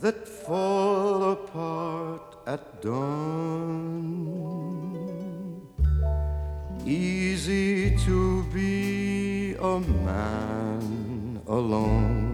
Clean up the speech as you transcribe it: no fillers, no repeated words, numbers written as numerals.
that fall apart at dawn. Easy to be a man alone.